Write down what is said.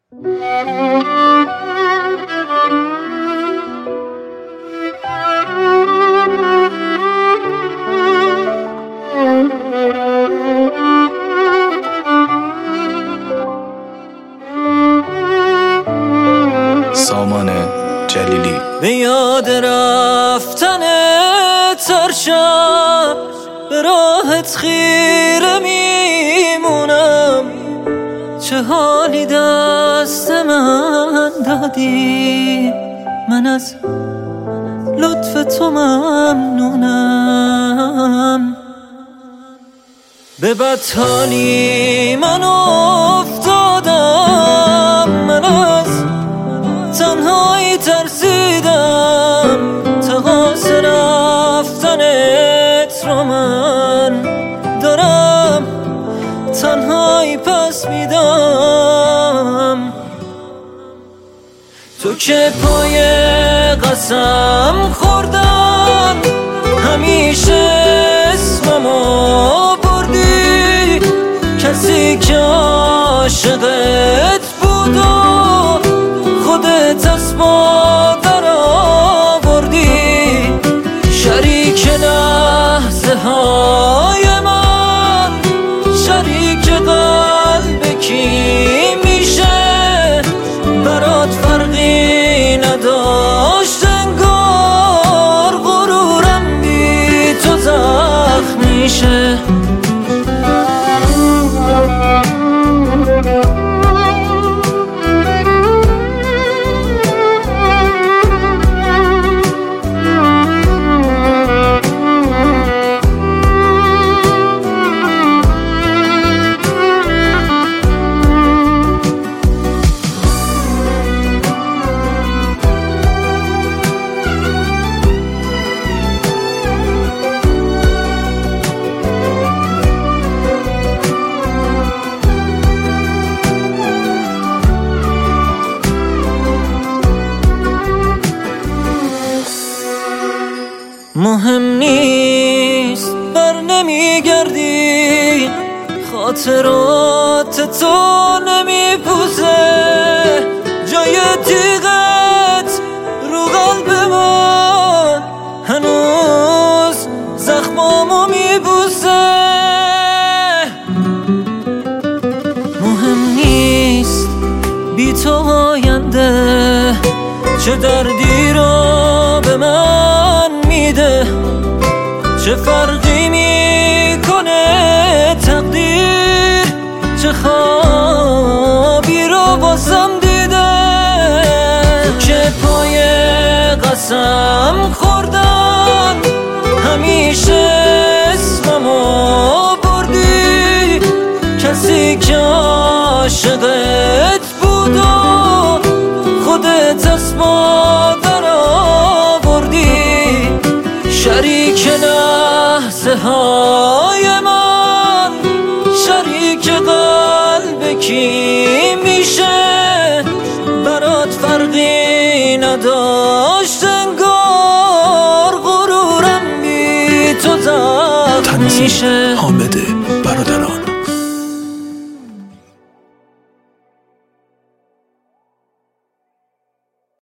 سامان جلیلی. به یاد رفتن ترشم به راحت خیره میمونم، چه حالی دست من دادی، من از لطف تو ممنونم. به بدحالی من افتادم، من از تنهایی ترسیدم، تقاص رفتنت رو من دارم تنهایی پس میدم. تو که پای قسم خوردن همیشه اسممو بردی، کسی که عاشقت بود و خودت از مادر آوردی، شریک لحظه های من، شریک قلب کی میشه، برات فرقی نداشت انگار، غرورم بی تو زخم میشه. مهم نیست بر نمیگردی، خاطرات تو نمیپوسه، جای تیغت رو قلب من هنوز زخمامو میبوسه. مهم نیست بی تو آینده چه دردی رو به من میده، چه فرقی میکنه تقدیر، چه خوابی رو بازم دیده. تو که پای قسم خوردن همیشه اسممو بردی، کسی که عاشقت بود و خودت از مادر آوردی، شریک لحظه های من، شریک قلب کی میشه، برات فرقی نداشت انگار، غرورم بی تو زخم میشه. حامده